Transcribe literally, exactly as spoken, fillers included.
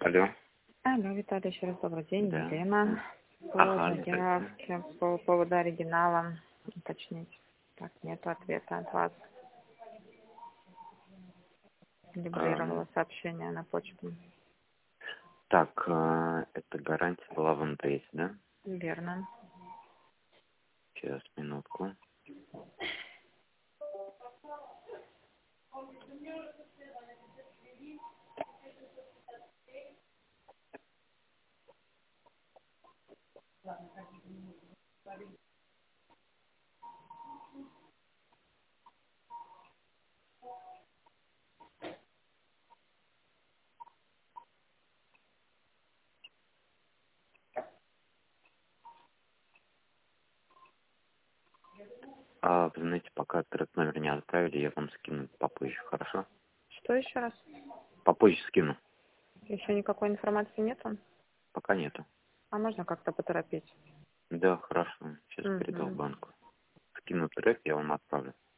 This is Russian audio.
Алло. Алло, Виталий, еще раз добрый день, Да. Елена. По Ага, заявке, по поводу оригинала, уточнить. Так, нет ответа от вас. Эм, Дублировала сообщение на почту. так, э, эта гарантия была в МТС, да? Верно. Сейчас, минутку. А, вы знаете, пока трек номер не отправили, я вам скину попозже, хорошо? Что еще раз? Попозже скину. Еще никакой информации нету? Пока нету. А можно как-то поторопить? Да, хорошо. Сейчас передал Угу. банку. Скину трек, я вам отправлю.